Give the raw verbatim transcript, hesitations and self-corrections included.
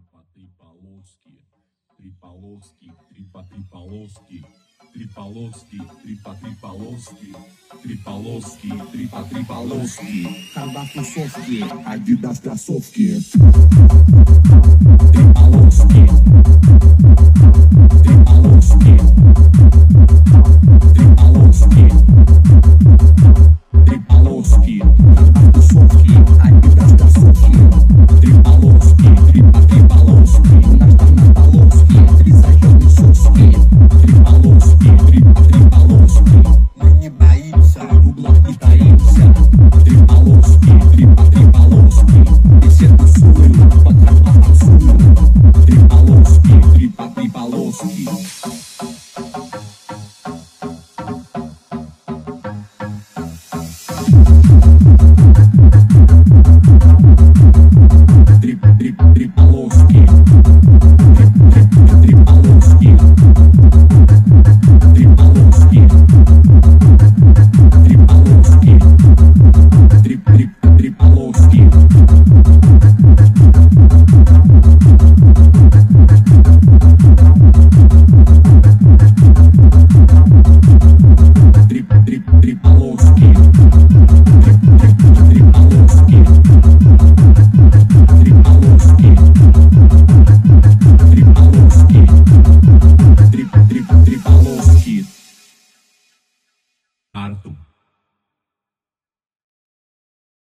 по три полоски, три полоски, три по три полоски, три полоски, три по три полоски, три полоски, три по три полоски. Когда тусовки, Адидас кроссовки. Три полоски, три полоски, три полоски, три полоски. Когда тусовки, Адидас кроссовки. Три полоски, три по три полоски. Наш там на полоски, три зачетные соски. Три полоски, три по три полоски. Мы не боимся, в углах не таимся. Три полоски, три по три полоски. И все тусуют, под танцуют. Три полоски, три по три полоски.